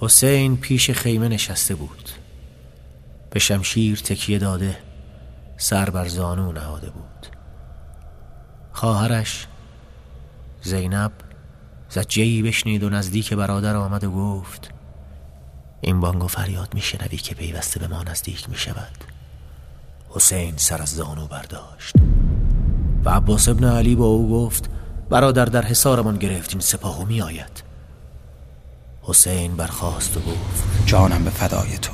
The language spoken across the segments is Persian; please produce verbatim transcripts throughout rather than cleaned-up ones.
حسین پیش خیمه نشسته بود، به شمشیر تکیه داده، سر بر زانو نهاده بود. خواهرش زینب زجه‌ای بشنید و نزدیک برادر آمد و گفت: این بانگ و فریاد میشنوی که پیوسته به ما نزدیک میشود. حسین سر از زانو برداشت و عباس ابن علی با او گفت: برادر در حصارمان گرفتیم، سپاهو می آید. حسین برخاست و گفت: جانم به فدای تو.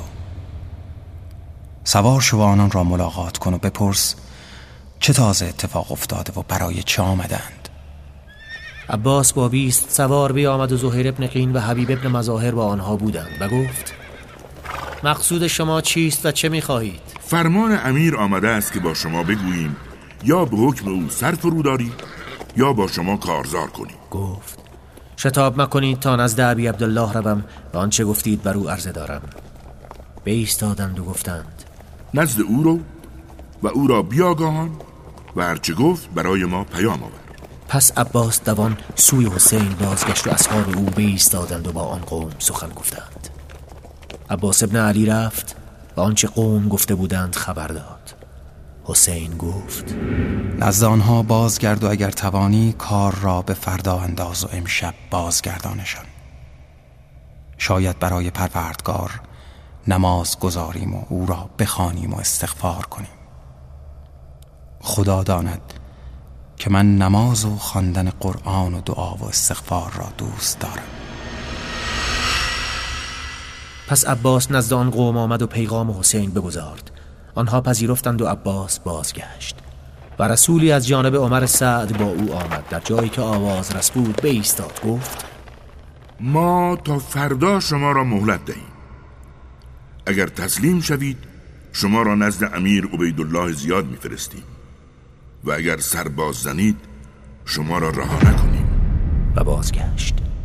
سوار شو و آنان را ملاقات کن و بپرس چه تازه اتفاق افتاده و برای چه آمدند. عباس با بیست سوار بیامد و زهیر ابن قین و حبیب ابن مظاهر با آنها بودند و گفت: مقصود شما چیست و چه می‌خواهید؟ فرمان امیر آمده است که با شما بگوییم یا به حکم او سر فرو دارید یا با شما کارزار کنیم. گفت: شتاب مکنید تا نزد ابی عبدالله روم و آنچه گفتید بر او عرضه دارم. بایستادند و گفتند: نزد او رو و او را بیاگاهان و هرچه گفت برای ما پیام آور. پس عباس دوان سوی حسین بازگشت و اصحاب او بایستادند و با آن قوم سخن گفتند. عباس ابن علی رفت و آنچه قوم گفته بودند خبر داد. حسین گفت: نزد آنها بازگرد و اگر توانی کار را به فردا انداز و امشب بازگردانشان. شاید برای پروردگار نماز گذاریم و او را بخوانیم و استغفار کنیم. خدا داند که من نماز و خواندن قرآن و دعا و استغفار را دوست دارم. پس عباس نزد آن قوم آمد و پیغام حسین بگزارد. آنها پذیرفتند و عباس بازگشت و رسولی از جانب عمر سعد با او آمد. در جایی که آواز رس بود بایستاد. گفت: ما تا فردا شما را مهلت دهیم. اگر تسلیم شوید شما را نزد امیر عبیدالله زیاد میفرستیم و اگر سر باز زنید شما را رها نکنیم. و بازگشت.